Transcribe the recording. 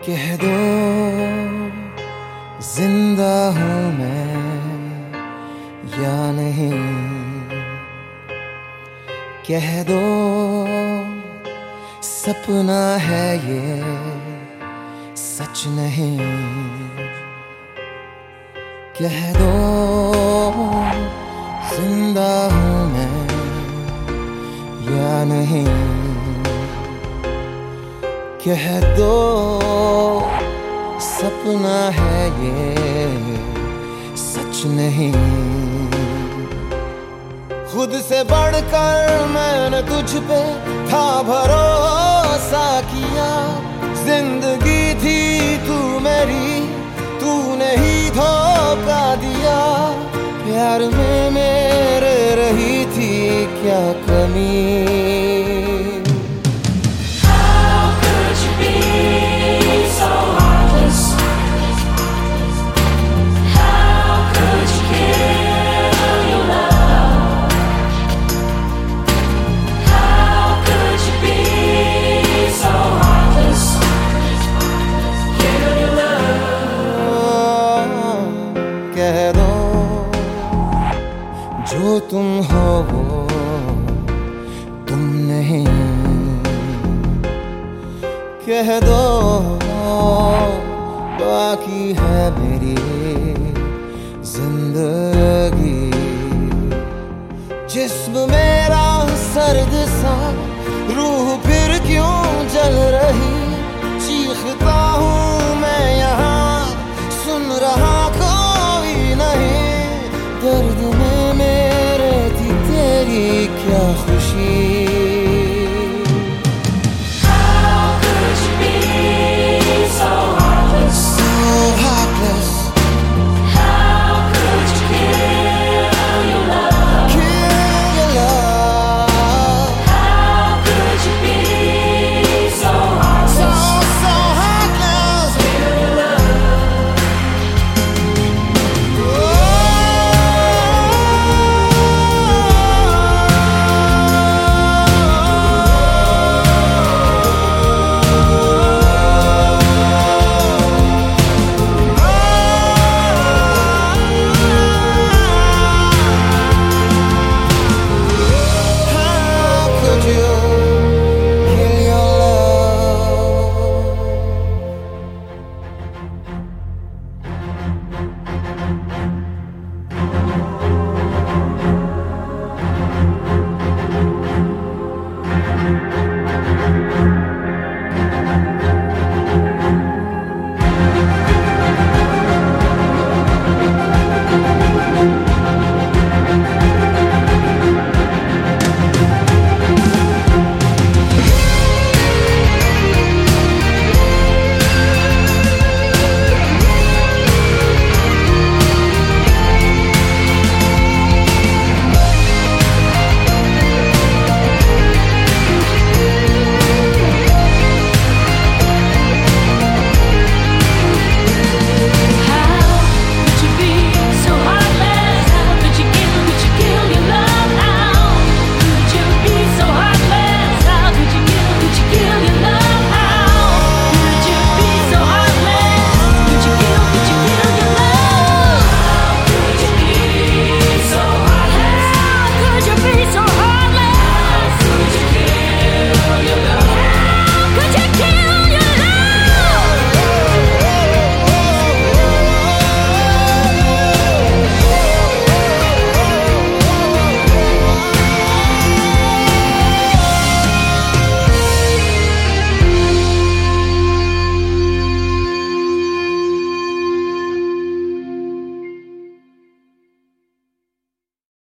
कह दो जिंदा हूँ मैं या नहीं, कह दो सपना है ये सच नहीं, कह दो जिंदा हूँ मैं या नहीं, कह दो सपना है ये सच नहीं। खुद से बढ़कर मैंने तुझ पे था भरोसा किया, जिंदगी थी तू मेरी, तूने ही धोखा दिया। प्यार में मेरे रही थी क्या कमी। कह दो जो तुम हो वो तुम नहीं, कह दो बाकी है मेरी जिंदगी। जिस्म मेरा सर्द सा, रूह फिर क्यों जल रही, चीखता हूँ मैं यहाँ सुन रहा कोई नहीं। दर्द में मेरे थी तेरी क्या खुशी।